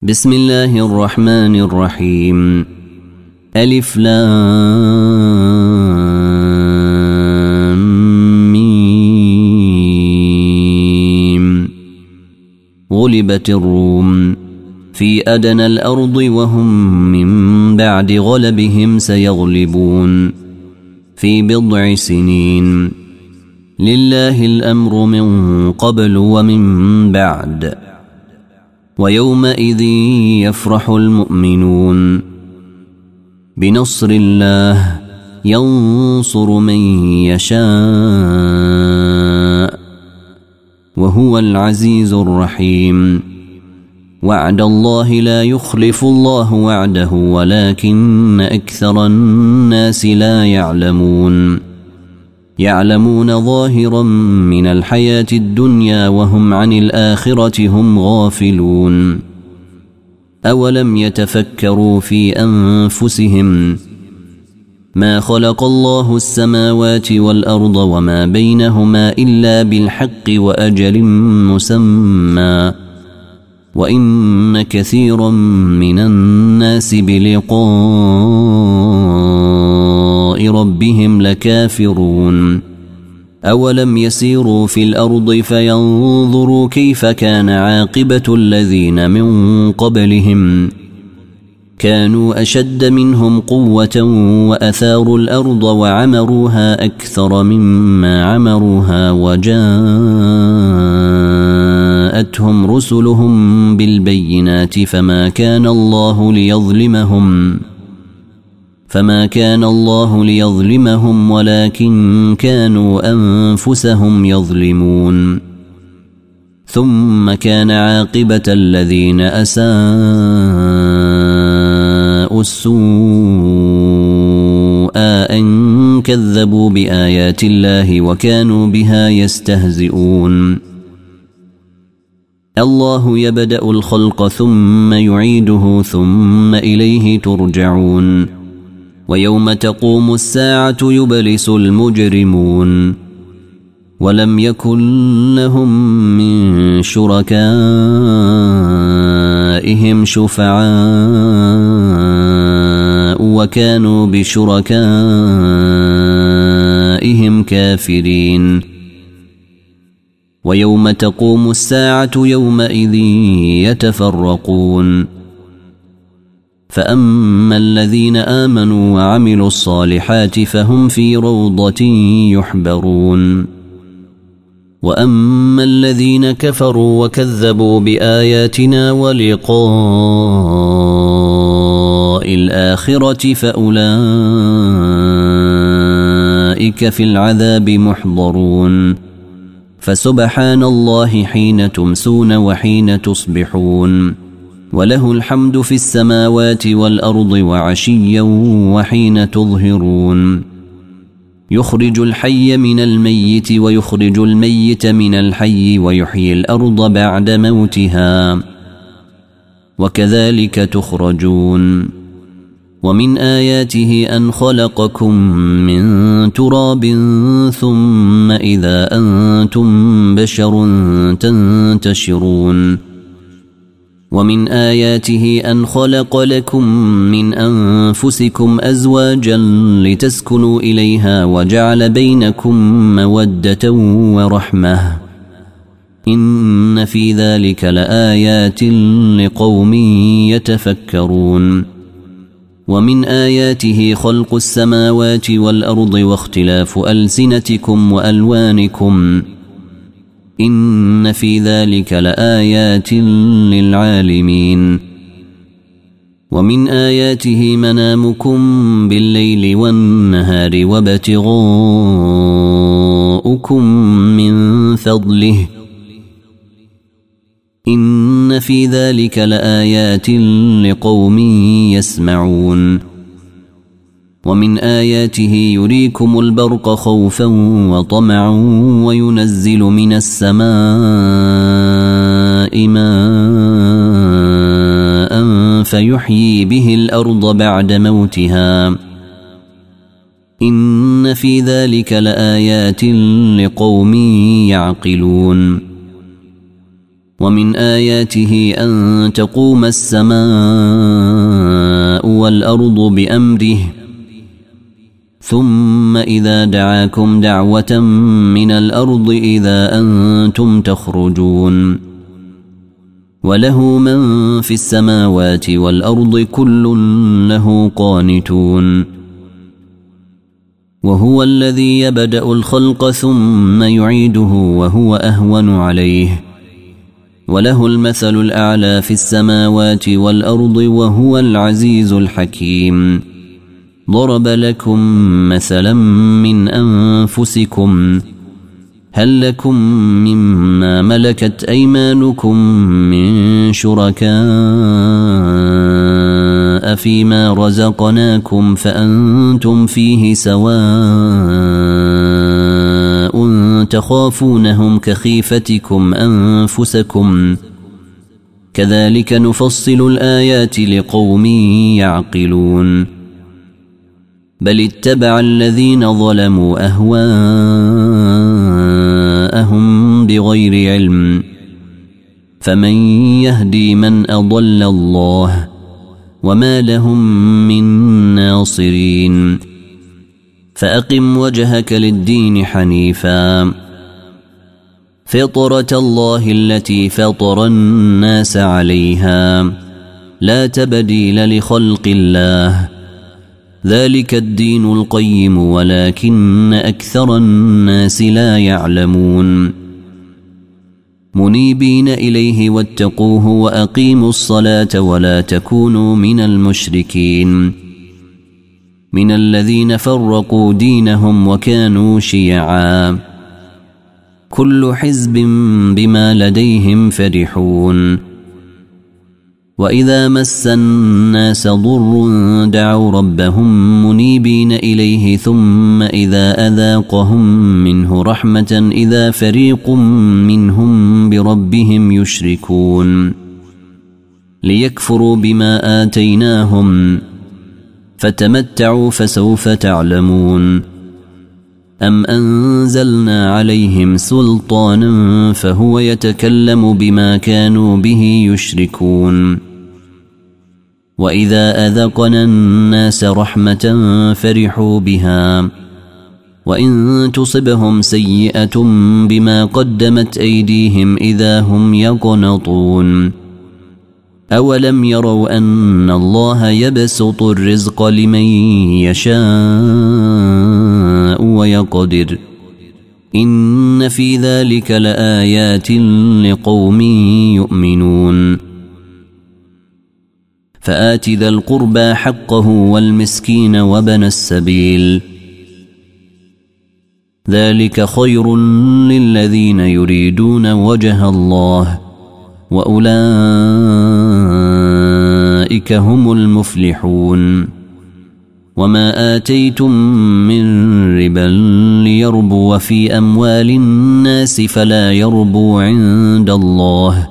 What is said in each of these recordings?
بسم الله الرحمن الرحيم. ألف لام ميم. غلبت الروم في أدنى الأرض وهم من بعد غلبهم سيغلبون في بضع سنين. لله الأمر من قبل ومن بعد، ويومئذ يفرح المؤمنون بنصر الله ينصر من يشاء وهو العزيز الرحيم. وعد الله لا يخلف الله وعده ولكن أكثر الناس لا يعلمون ظاهرا من الحياة الدنيا وهم عن الآخرة هم غافلون. أولم يتفكروا في أنفسهم ما خلق الله السماوات والأرض وما بينهما إلا بالحق وأجل مسمى، وإن كثيرا من الناس بلقاء ربهم لكافرون. أولم يسيروا في الأرض فينظروا كيف كان عاقبة الذين من قبلهم، كانوا أشد منهم قوة وأثاروا الأرض وعمروها أكثر مما عمروها، وجاءتهم رسلهم بالبينات فما كان الله ليظلمهم ولكن كانوا أنفسهم يظلمون. ثم كان عاقبة الذين أساءوا السوء أن كذبوا بآيات الله وكانوا بها يستهزئون. الله يبدأ الخلق ثم يعيده ثم إليه ترجعون. ويوم تقوم الساعة يبلس المجرمون ولم يكن لهم من شركائهم شفعاء وكانوا بشركائهم كافرين. ويوم تقوم الساعة يومئذ يتفرقون، فأما الذين آمنوا وعملوا الصالحات فهم في روضة يحبرون، وأما الذين كفروا وكذبوا بآياتنا ولقاء الآخرة فأولئك في العذاب محضرون. فسبحان الله حين تمسون وحين تصبحون، وله الحمد في السماوات والأرض وعشيا وحين تظهرون. يخرج الحي من الميت ويخرج الميت من الحي ويحيي الأرض بعد موتها وكذلك تخرجون. ومن آياته أن خلقكم من تراب ثم إذا أنتم بشر تنتشرون. ومن آياته أن خلق لكم من أنفسكم أزواجا لتسكنوا إليها وجعل بينكم مودة ورحمة، إن في ذلك لآيات لقوم يتفكرون. ومن آياته خلق السماوات والأرض واختلاف ألسنتكم وألوانكم، إن في ذلك لآيات للعالمين. ومن آياته منامكم بالليل والنهار وابتغاؤكم من فضله، إن في ذلك لآيات لقوم يسمعون. ومن آياته يريكم البرق خوفا وطمعا وينزل من السماء ماء فيحيي به الأرض بعد موتها، إن في ذلك لآيات لقوم يعقلون. ومن آياته أن تقوم السماء والأرض بأمره ثم إذا دعاكم دعوة من الأرض إذا أنتم تخرجون وله من في السماوات والأرض كل له قانتون وهو الذي يبدأ الخلق ثم يعيده وهو أهون عليه وله المثل الأعلى في السماوات والأرض وهو العزيز الحكيم ضرب لكم مثلا من أنفسكم هل لكم مما ملكت أيمانكم من شركاء فيما رزقناكم فأنتم فيه سواء تخافونهم كخيفتكم أنفسكم كذلك نفصل الآيات لقوم يعقلون بل اتبع الذين ظلموا أهواءهم بغير علم فمن يهدي من أضل الله وما لهم من ناصرين فأقم وجهك للدين حنيفا فطرة الله التي فطر الناس عليها لا تبديل لخلق الله ذلك الدين القيم ولكن أكثر الناس لا يعلمون منيبين إليه واتقوه وأقيموا الصلاة ولا تكونوا من المشركين من الذين فرقوا دينهم وكانوا شيعا كل حزب بما لديهم فرحون وإذا مس الناس ضر دعوا ربهم منيبين إليه ثم إذا أذاقهم منه رحمة إذا فريق منهم بربهم يشركون ليكفروا بما آتيناهم فتمتعوا فسوف تعلمون أم أنزلنا عليهم سلطانا فهو يتكلم بما كانوا به يشركون وإذا أذقنا الناس رحمة فرحوا بها وإن تصبهم سيئة بما قدمت أيديهم إذا هم يقنطون أولم يروا أن الله يبسط الرزق لمن يشاء ويقدر إن في ذلك لآيات لقوم يؤمنون فآت ذا القربى حقه والمسكين وابن السبيل ذلك خير للذين يريدون وجه الله وأولئك هم المفلحون وما آتيتم من ربا ليربو في أموال الناس فلا يربو عند الله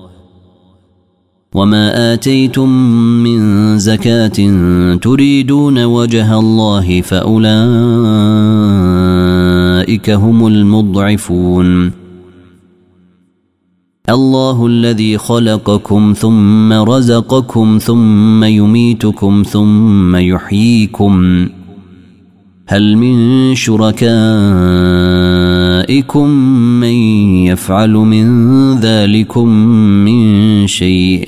وما آتيتم من زكاة تريدون وجه الله فأولئك هم المضعفون الله الذي خلقكم ثم رزقكم ثم يميتكم ثم يحييكم هل من شركائكم من يفعل من ذلكم من شيء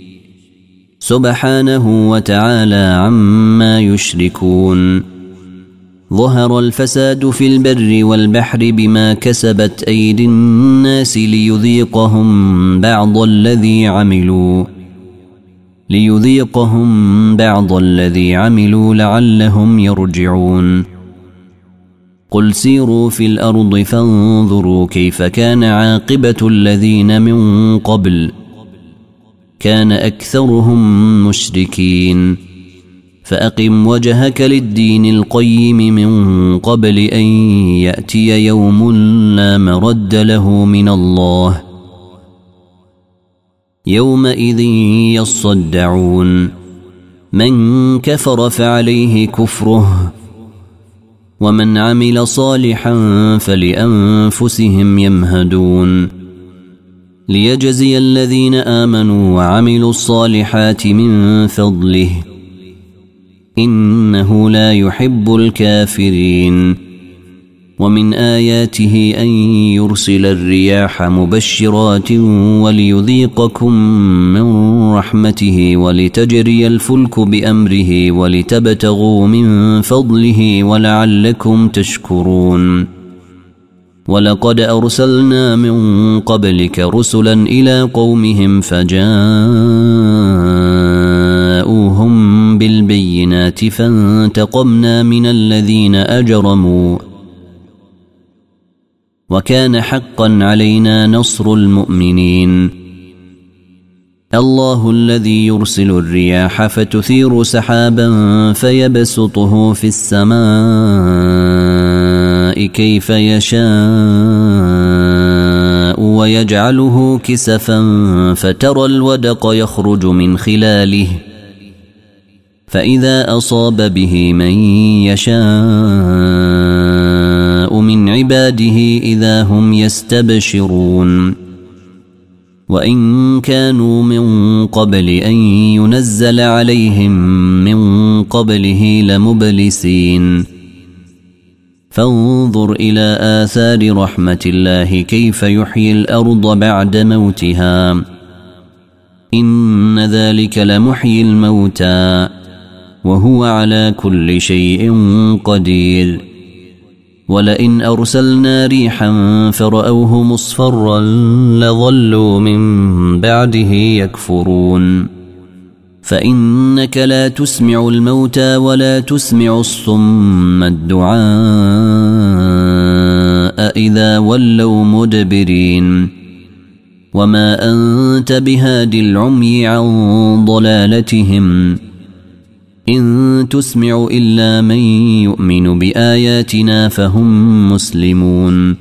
سبحانه وتعالى عما يشركون ظهر الفساد في البر والبحر بما كسبت أيدي الناس ليذيقهم بعض الذي عملوا لعلهم يرجعون قل سيروا في الأرض فانظروا كيف كان عاقبة الذين من قبل كان أكثرهم مشركين فأقم وجهك للدين القيم من قبل أن يأتي يوم لا مرد له من الله يومئذ يصدعون من كفر فعليه كفره ومن عمل صالحا فلأنفسهم يمهدون ليجزي الذين آمنوا وعملوا الصالحات من فضله إنه لا يحب الكافرين. ومن آياته أن يرسل الرياح مبشرات وليذيقكم من رحمته ولتجري الفلك بأمره ولتبتغوا من فضله ولعلكم تشكرون. ولقد أرسلنا من قبلك رسلا إلى قومهم فجاءوهم بالبينات فانتقمنا من الذين أجرموا وكان حقا علينا نصر المؤمنين. الله الذي يرسل الرياح فتثير سحابا فيبسطه في السماء كيف يشاء ويجعله كسفا فترى الودق يخرج من خلاله فإذا أصاب به من يشاء من عباده إذا هم يستبشرون. وإن كانوا من قبل أن ينزل عليهم من قبله لمبلسين. فانظر إلى آثار رحمة الله كيف يحيي الأرض بعد موتها إن ذلك لمحيي الموتى وهو على كل شيء قدير. ولئن أرسلنا ريحا فرأوه مصفرا لظلوا من بعده يكفرون. فإنك لا تسمع الموتى ولا تسمع الصم الدعاء إذا ولوا مدبرين. وما أنت بهاد العمي عن ضلالتهم إن تسمع إلا من يؤمن بآياتنا فهم مسلمون.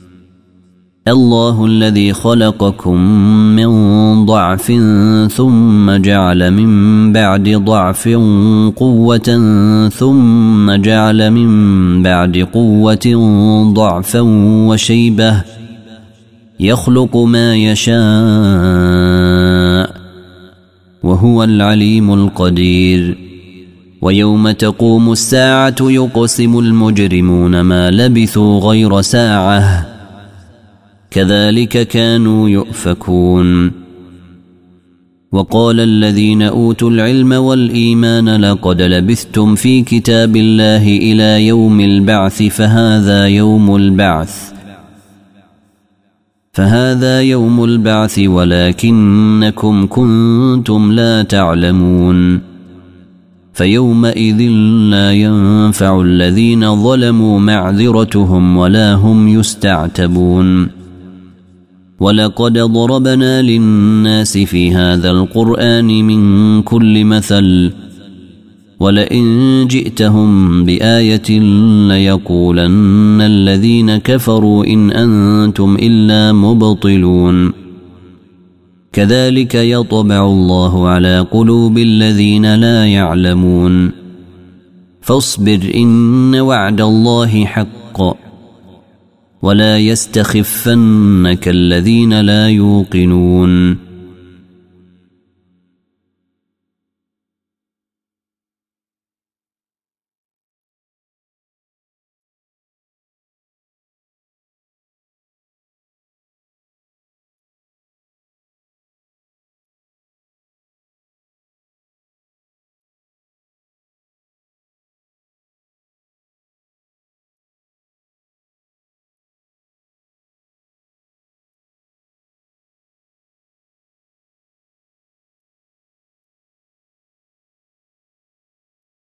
الله الذي خلقكم من ضعف ثم جعل من بعد ضعف قوة ثم جعل من بعد قوة ضعفا وشيبة يخلق ما يشاء وهو العليم القدير. ويوم تقوم الساعة يقسم المجرمون ما لبثوا غير ساعة كذلك كانوا يؤفكون. وقال الذين أوتوا العلم والإيمان لقد لبثتم في كتاب الله إلى يوم البعث فهذا يوم البعث ولكنكم كنتم لا تعلمون. فيومئذ لا ينفع الذين ظلموا معذرتهم ولا هم يستعتبون. ولقد ضربنا للناس في هذا القرآن من كل مثل ولئن جئتهم بآية ليقولن الذين كفروا إن أنتم إلا مبطلون. كذلك يطبع الله على قلوب الذين لا يعلمون. فاصبر إن وعد الله حق ولا يستخفنك الذين لا يوقنون.